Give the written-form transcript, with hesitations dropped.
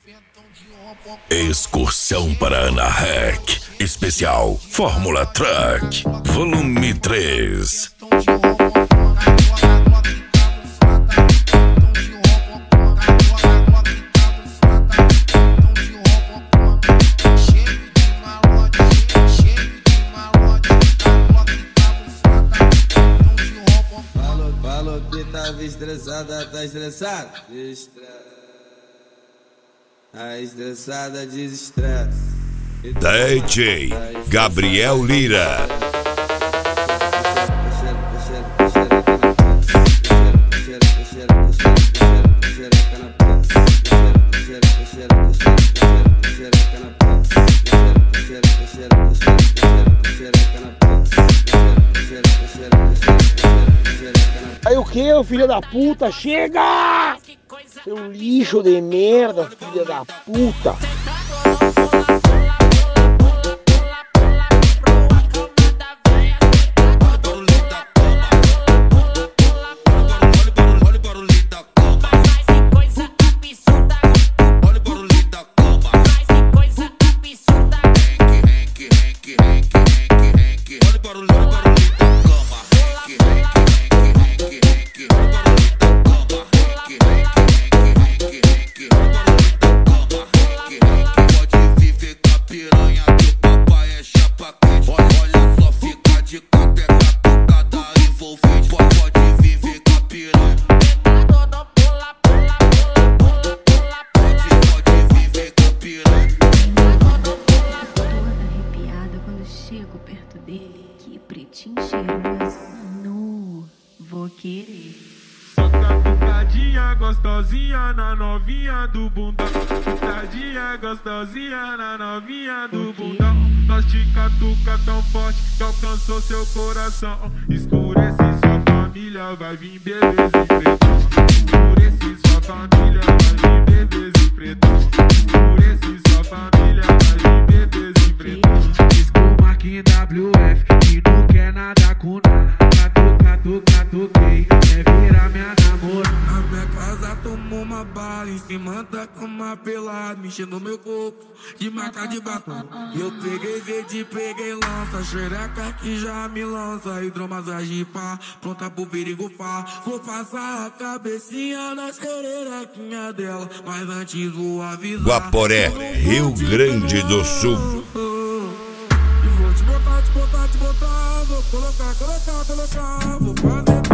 Excursão para Ana Rec. Especial Fórmula Truck. Volume 3. Falou que tava estressada, tá estressada? A estressada desestressa. DJ Gabriel Lira. Aí o que, filho da puta? Chega! Seu lixo de merda, filha da puta! Chego perto dele, que pretinho cheiroso, nu, vou querer. Só catucadinha gostosinha na novinha do bundão. Catucadinha gostosinha na novinha do bundão. Nós te catuca tão forte que alcançou seu coração. Escurece sua família, vai vir bebês e pretão. Escurece sua família, vai vir bebês e pretão. Escurece sua família, vai vir bebês e pretão. Em WF, que não quer nada com nada. Catuquei, quer virar minha namorada. Na minha casa tomou uma bala, em cima da cama pelado, mexendo no meu corpo de marca de batom. Eu peguei verde, peguei lança, xereca que já me lança. Hidromassagem pá, pronta pro perigo pá. Vou passar a cabecinha na xerequinha dela, mas antes vou avisar. Guaporé, Rio Grande do Sul. Te botar, vou colocar, vou fazer